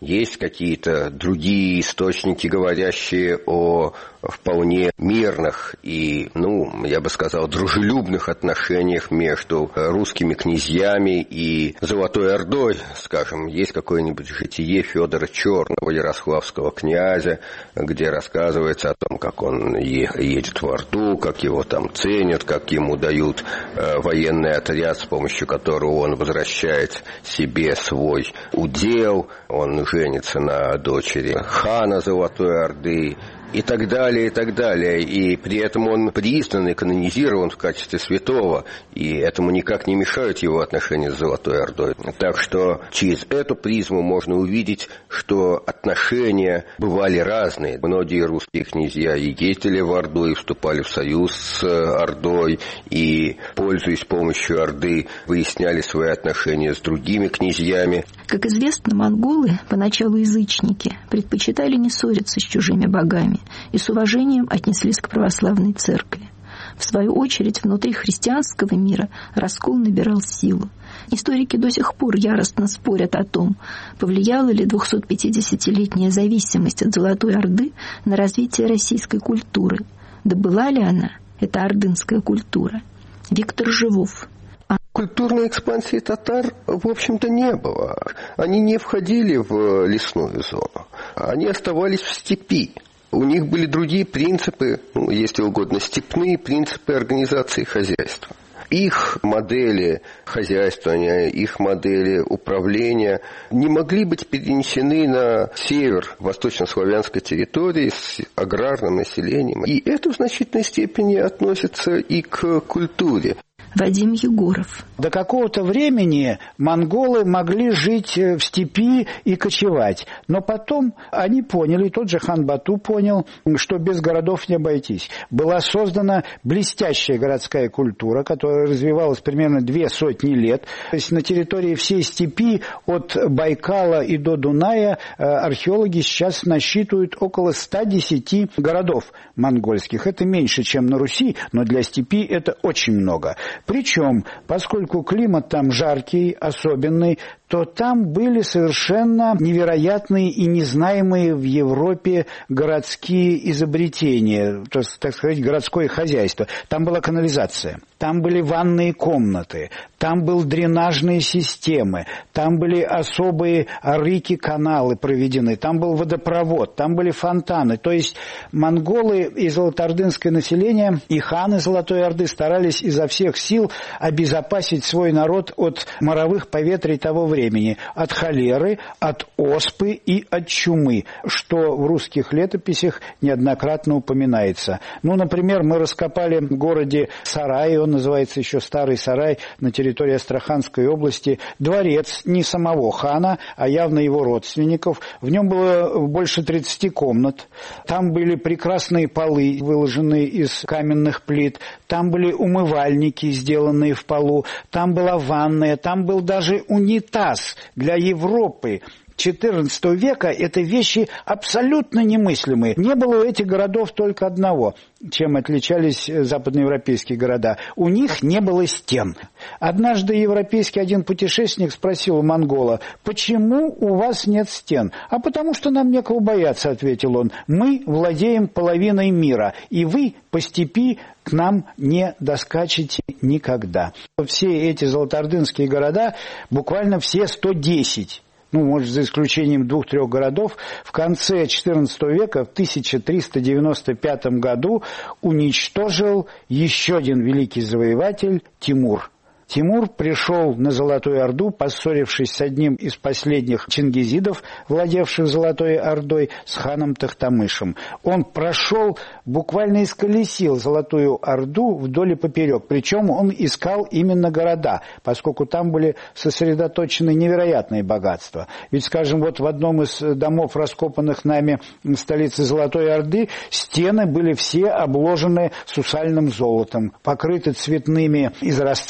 Есть какие-то другие источники, говорящие о вполне мирных и, ну, я бы сказал, дружелюбных отношениях между русскими князьями и Золотой Ордой. Скажем, есть какое-нибудь житие Федора Черного, ярославского князя, где рассказывается о том, как он едет в Орду, как его там ценят, как ему дают э, военный отряд, с помощью которого он возвращает себе свой удел, он женится на дочери хана Золотой Орды, и так далее, и так далее. И при этом он признан и канонизирован в качестве святого, и этому никак не мешают его отношения с Золотой Ордой. Так что через эту призму можно увидеть, что отношения бывали разные. Многие русские князья и ездили в Орду, и вступали в союз с Ордой, и, пользуясь помощью Орды, выясняли свои отношения с другими князьями. Как известно, монголы, поначалу язычники, предпочитали не ссориться с чужими богами и с уважением отнеслись к православной церкви. В свою очередь, внутри христианского мира раскол набирал силу. Историки до сих пор яростно спорят о том, повлияла ли двухсотпятидесятилетняя зависимость от Золотой Орды на развитие российской культуры. Да была ли она, эта ордынская культура? Виктор Живов. Культурной экспансии татар, в общем-то, не было. Они не входили в лесную зону. Они оставались в степи. У них были другие принципы, ну, если угодно, степные принципы организации хозяйства. Их модели хозяйствования, их модели управления не могли быть перенесены на север восточнославянской территории с аграрным населением. И это в значительной степени относится и к культуре. Вадим Егоров. До какого-то времени монголы могли жить в степи и кочевать. Но потом они поняли, тот же хан Бату понял, что без городов не обойтись. Была создана блестящая городская культура, которая развивалась примерно две сотни лет. То есть на территории всей степи от Байкала и до Дуная археологи сейчас насчитывают около ста десяти городов монгольских. Это меньше, чем на Руси, но для степи это очень много. Причем, поскольку климат там жаркий, особенный, то там были совершенно невероятные и незнаемые в Европе городские изобретения, то есть, так сказать, городское хозяйство. Там была канализация, там были ванные комнаты, там были дренажные системы, там были особые рыки-каналы проведены, там был водопровод, там были фонтаны. То есть монголы и золотоордынское население, и ханы Золотой Орды старались изо всех сил обезопасить свой народ от моровых поветрий того времени. От холеры, от оспы и от чумы, что в русских летописях неоднократно упоминается. Ну, например, мы раскопали в городе Сарай, он называется еще Старый Сарай, на территории Астраханской области, дворец не самого хана, а явно его родственников. В нем было больше тридцати комнат. Там были прекрасные полы, выложенные из каменных плит. Там были умывальники, сделанные в полу. Там была ванная, там был даже унитаз. Для Европы четырнадцатого века это вещи абсолютно немыслимые. Не было у этих городов только одного, чем отличались западноевропейские города. У них не было стен. Однажды европейский один путешественник спросил у монгола: «Почему у вас нет стен?» «А потому что нам некого бояться», — ответил он. «Мы владеем половиной мира, и вы по степи к нам не доскачете никогда». Все эти золотоордынские города, буквально все сто десять, ну, может, за исключением двух-трех городов, в конце четырнадцатого века, в тысяча триста девяносто пятом году, уничтожил еще один великий завоеватель — Тимур. Тимур пришел на Золотую Орду, поссорившись с одним из последних чингизидов, владевших Золотой Ордой, с ханом Тохтамышем. Он прошел, буквально исколесил Золотую Орду вдоль и поперек. Причем он искал именно города, поскольку там были сосредоточены невероятные богатства. Ведь, скажем, вот в одном из домов, раскопанных нами в столице Золотой Орды, стены были все обложены сусальным золотом, покрыты цветными изразцами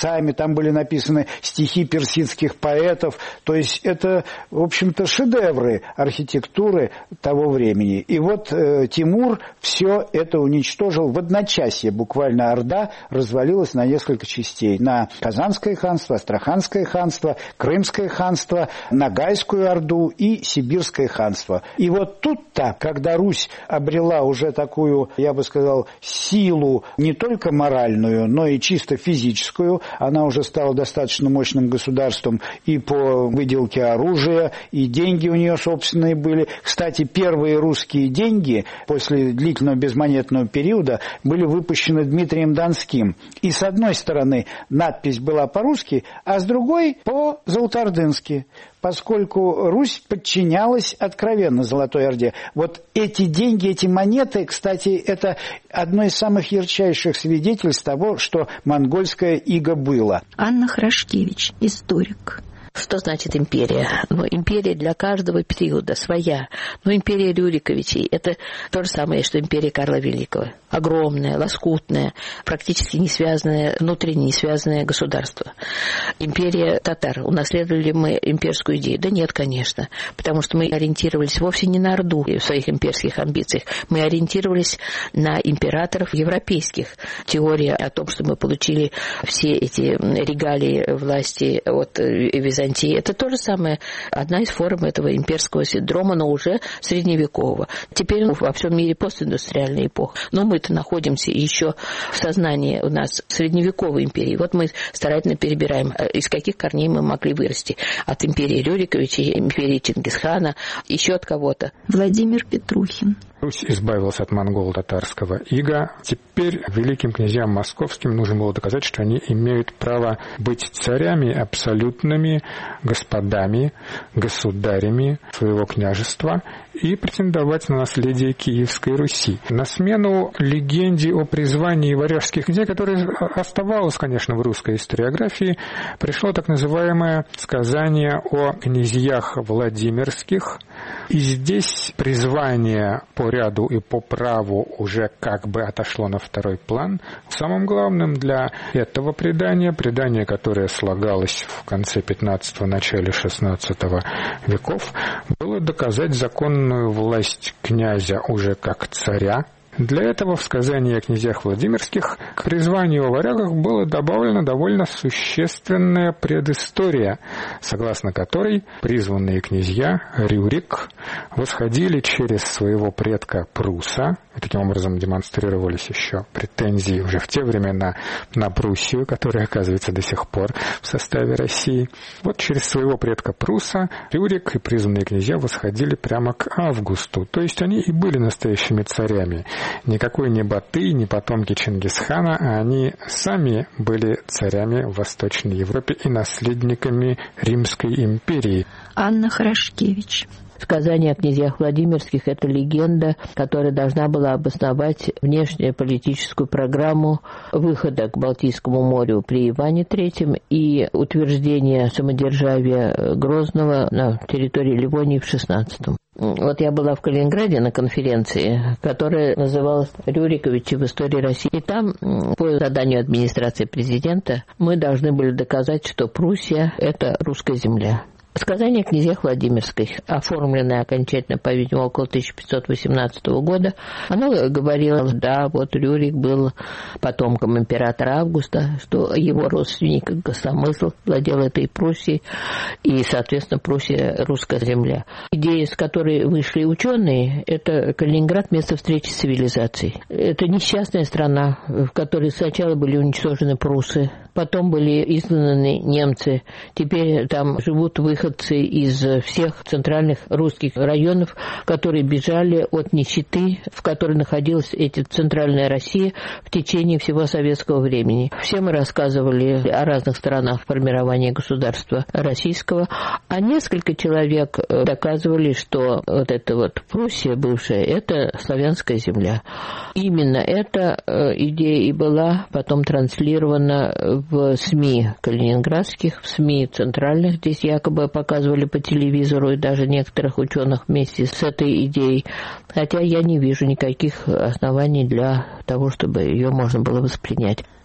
там были написаны стихи персидских поэтов. То есть это, в общем-то, шедевры архитектуры того времени. И вот э, Тимур все это уничтожил в одночасье. Буквально Орда развалилась на несколько частей. На Казанское ханство, Астраханское ханство, Крымское ханство, Ногайскую Орду и Сибирское ханство. И вот тут-то, когда Русь обрела уже такую, я бы сказал, силу не только моральную, но и чисто физическую, она уже стала достаточно мощным государством и по выделке оружия, и деньги у нее собственные были. Кстати, первые русские деньги после длительного безмонетного периода были выпущены Дмитрием Донским. И с одной стороны надпись была по-русски, а с другой по-золотоордынски, поскольку Русь подчинялась откровенно Золотой Орде. Вот эти деньги, эти монеты, кстати, это одно из самых ярчайших свидетельств того, что монгольское иго было. Анна Храшкевич, историк. Что значит империя? Ну, империя для каждого периода своя. Но империя Рюриковичей – это то же самое, что империя Карла Великого. Огромное, лоскутное, практически не связанное, внутренне не связанное государство. Империя татар. Унаследовали мы имперскую идею? Да нет, конечно. Потому что мы ориентировались вовсе не на Орду в своих имперских амбициях. Мы ориентировались на императоров европейских. Теория о том, что мы получили все эти регалии власти от Византии, это то же самое, одна из форм этого имперского синдрома, но уже средневекового. Теперь во всем мире постиндустриальная эпоха. Но мы-то находимся еще в сознании у нас средневековой империи. Вот мы старательно перебираем, из каких корней мы могли вырасти. От империи Рюриковича, империи Чингисхана, еще от кого-то. Владимир Петрухин. Русь избавилась от монголо-татарского ига. Теперь великим князьям московским нужно было доказать, что они имеют право быть царями абсолютными, господами, государями своего княжества и претендовать на наследие Киевской Руси. На смену легенде о призвании варяжских князей, которая оставалась, конечно, в русской историографии, пришло так называемое сказание о князьях Владимирских. И здесь призвание по ряду и по праву уже как бы отошло на второй план. Самым главным для этого предания, предание, которое слагалось в конце пятнадцатого, начале шестнадцатого веков, было доказать законную власть князя уже как царя. Для этого в сказании о князьях Владимирских к призванию о варягах было добавлена довольно существенная предыстория, согласно которой призванные князья Рюрик восходили через своего предка Пруса, и таким образом демонстрировались еще претензии уже в те времена на Пруссию, которая оказывается до сих пор в составе России. Вот через своего предка Пруса Рюрик и призванные князья восходили прямо к Августу, то есть они и были настоящими царями. Никакой не Батый, не потомки Чингисхана, а они сами были царями в Восточной Европе и наследниками Римской империи. Анна Храшкевич. Сказание о князьях Владимирских – это легенда, которая должна была обосновать внешнеполитическую программу выхода к Балтийскому морю при Иване Третьем и утверждение самодержавия Грозного на территории Ливонии в шестнадцатом. Вот я была в Калининграде на конференции, которая называлась «Рюриковичи в истории России». И там, по заданию администрации президента, мы должны были доказать, что Пруссия – это русская земля. Сказание о князьях Владимирских, оформленное окончательно, по-видимому, около тысяча пятьсот восемнадцатого года, оно говорило, да, вот Рюрик был потомком императора Августа, что его родственник Гостомысл владел этой Пруссией, и, соответственно, Пруссия – русская земля. Идея, с которой вышли ученые, это Калининград – место встречи с цивилизацией. Это несчастная страна, в которой сначала были уничтожены пруссы, потом были изгнаны немцы, теперь там живут выходцы из всех центральных русских районов, которые бежали от нищеты, в которой находилась эта центральная Россия в течение всего советского времени. Все мы рассказывали о разных сторонах формирования государства российского, а несколько человек доказывали, что вот эта вот Пруссия бывшая, это славянская земля. Именно эта идея и была потом транслирована в СМИ калининградских, в СМИ центральных, здесь якобы показывали по телевизору и даже некоторых ученых вместе с этой идеей, хотя я не вижу никаких оснований для того, чтобы ее можно было воспринять.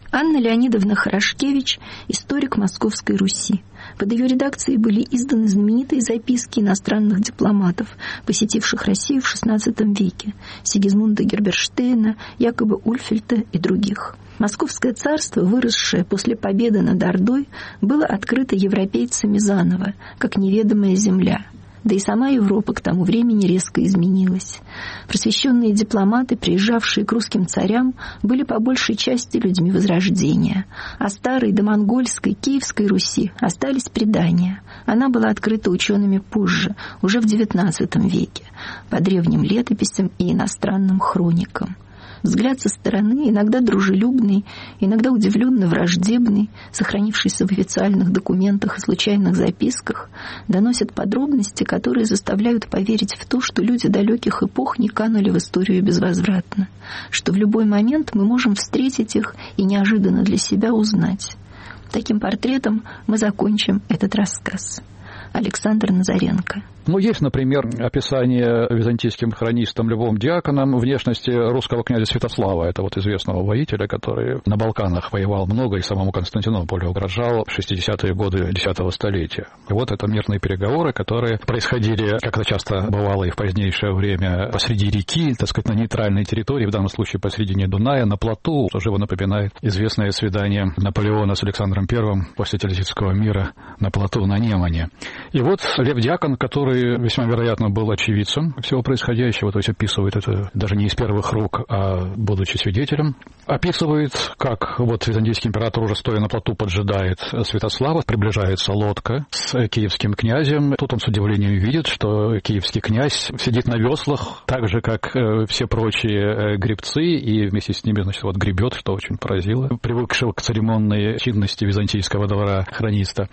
Анна Леонидовна Хорошкевич – историк Московской Руси. Под ее редакцией были изданы знаменитые записки иностранных дипломатов, посетивших Россию в шестнадцатом веке – Сигизмунда Герберштейна, Якоба Ульфельта и других. Московское царство, выросшее после победы над Ордой, было открыто европейцами заново, как неведомая земля. Да и сама Европа к тому времени резко изменилась. Просвещенные дипломаты, приезжавшие к русским царям, были по большей части людьми Возрождения. А старой домонгольской Киевской Руси остались предания. Она была открыта учеными позже, уже в девятнадцатом веке, по древним летописям и иностранным хроникам. Взгляд со стороны, иногда дружелюбный, иногда удивленно враждебный, сохранившийся в официальных документах и случайных записках, доносят подробности, которые заставляют поверить в то, что люди далеких эпох не канули в историю безвозвратно, что в любой момент мы можем встретить их и неожиданно для себя узнать. Таким портретом мы закончим этот рассказ. Александр Назаренко. Ну, есть, например, описание византийским хронистом Львом Дьяконом внешности русского князя Святослава, это вот известного воителя, который на Балканах воевал много и самому Константинополю угрожал в шестидесятые годы десятого столетия. И вот это мирные переговоры, которые происходили, как это часто бывало и в позднейшее время, посреди реки, так сказать, на нейтральной территории, в данном случае посредине Дуная, на плоту, что живо напоминает известное свидание Наполеона с Александром Первым после Тильзитского мира на плоту на Немане. И вот Лев Дьякон, который весьма вероятно был очевидцем всего происходящего, то есть описывает это даже не из первых рук, а будучи свидетелем, описывает, как вот византийский император уже стоя на плоту поджидает Святослава, приближается лодка с киевским князем. Тут он с удивлением видит, что киевский князь сидит на веслах, так же, как все прочие гребцы, и вместе с ними, значит, вот гребет, что очень поразило привыкшего к церемонной чинности византийского двора хрониста.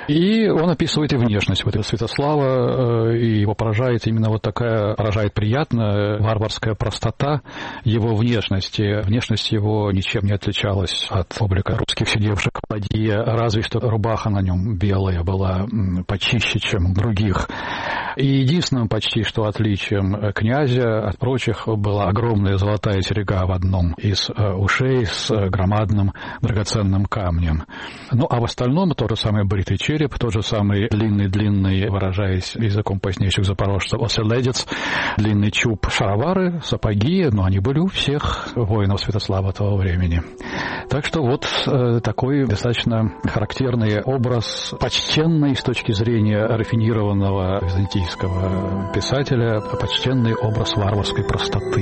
И он описывает и внешность вот этого Святослава, и его поражает именно вот такая, поражает приятно варварская простота его внешности. Внешность его ничем не отличалась от облика русских, сидевших в ладье, разве что рубаха на нем белая была почище, чем других. И единственным почти что отличием князя от прочих была огромная золотая серьга в одном из ушей с громадным драгоценным камнем. Ну, а в остальном тот же самый бритый череп, тот же самый длинный-длинный, выражаясь языком позднейших запорожцев, оселедец, длинный чуб, шаровары, сапоги, но они были у всех воинов Святослава того времени. Так что вот э, такой достаточно характерный образ, почтенный с точки зрения рафинированного византийского писателя, почтенный образ варварской простоты.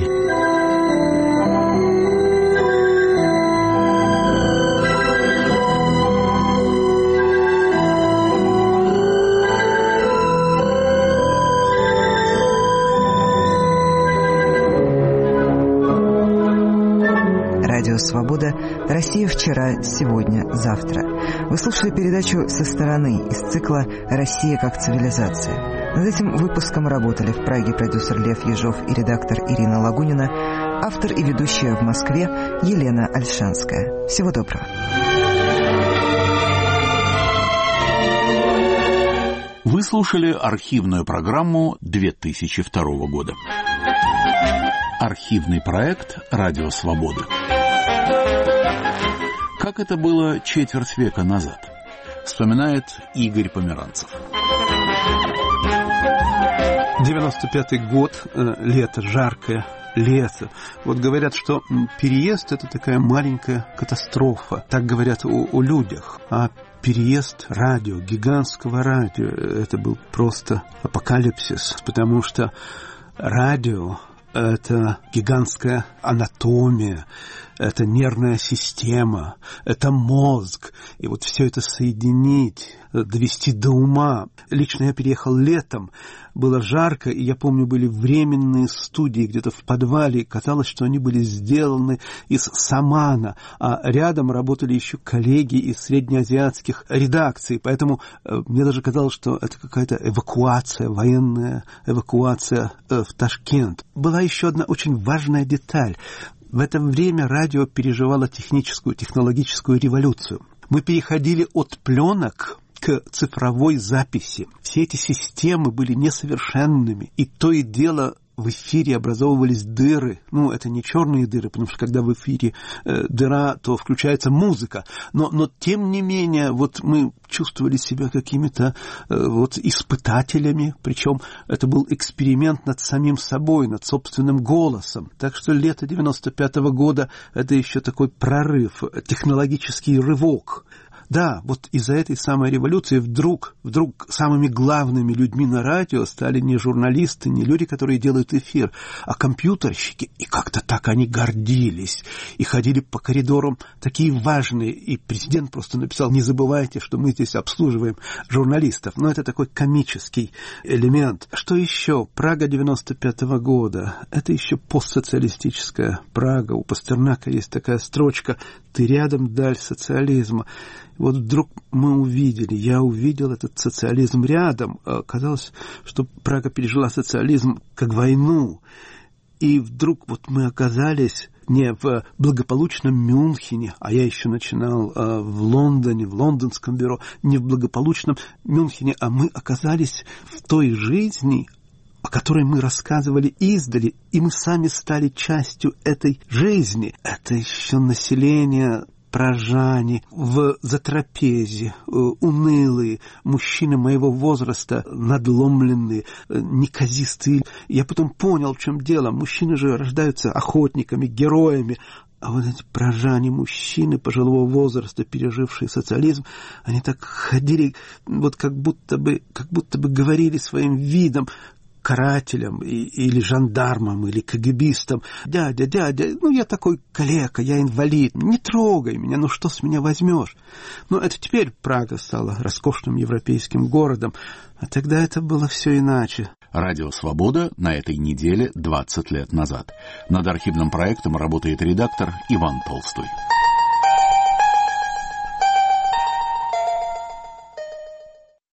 «Свобода. Россия вчера, сегодня, завтра». Вы слушали передачу «Со стороны» из цикла «Россия как цивилизация». Над этим выпуском работали в Праге продюсер Лев Ежов и редактор Ирина Лагунина, автор и ведущая в Москве Елена Альшанская. Всего доброго. Вы слушали архивную программу две тысячи второго года. Архивный проект «Радио Свобода». Как это было четверть века назад, вспоминает Игорь Померанцев. девяносто пятый год, лето, жаркое лето. Вот говорят, что переезд – это такая маленькая катастрофа. Так говорят о, о людях. А переезд радио, гигантского радио – это был просто апокалипсис, потому что радио – это гигантская анатомия, это нервная система, это мозг. И вот все это соединить, довести до ума. Лично я переехал летом, было жарко, и я помню, были временные студии где-то в подвале. Казалось, что они были сделаны из самана, а рядом работали еще коллеги из среднеазиатских редакций. Поэтому мне даже казалось, что это какая-то эвакуация, военная эвакуация в Ташкент. Была еще одна очень важная деталь. В это время радио переживало техническую, технологическую революцию. Мы переходили от пленок к цифровой записи. Все эти системы были несовершенными, и то и дело в эфире образовывались дыры. Ну, это не черные дыры, потому что когда в эфире э, дыра, то включается музыка. Но, но тем не менее, вот мы чувствовали себя какими-то э, вот испытателями, причем это был эксперимент над самим собой, над собственным голосом. Так что лето девяносто пятого года – это еще такой прорыв, технологический рывок. Да, вот из-за этой самой революции вдруг, вдруг самыми главными людьми на радио стали не журналисты, не люди, которые делают эфир, а компьютерщики. И как-то так они гордились. И ходили по коридорам такие важные. И президент просто написал: не забывайте, что мы здесь обслуживаем журналистов. Но это такой комический элемент. Что еще? Прага девяносто пятого года. Это еще постсоциалистическая Прага. У Пастернака есть такая строчка: «Ты рядом, даль социализма». Вот вдруг мы увидели, я увидел этот социализм рядом. Казалось, что Прага пережила социализм как войну. И вдруг вот мы оказались не в благополучном Мюнхене, а я еще начинал э, в Лондоне, в лондонском бюро, не в благополучном Мюнхене, а мы оказались в той жизни, о которой мы рассказывали издали, и мы сами стали частью этой жизни. Это еще население пражане, в затрапезе, унылые, мужчины моего возраста, надломленные, неказистые. Я потом понял, в чем дело. Мужчины же рождаются охотниками, героями. А вот эти пражане, мужчины пожилого возраста, пережившие социализм, они так ходили, вот как будто бы, как будто бы говорили своим видом карателям или жандармам, или кагибистам: дядя, дядя, ну я такой калека, я инвалид, не трогай меня, ну что с меня возьмешь? Ну это теперь Прага стала роскошным европейским городом, а тогда это было все иначе. Радио «Свобода» на этой неделе двадцать лет назад. Над архивным проектом работает редактор Иван Толстой.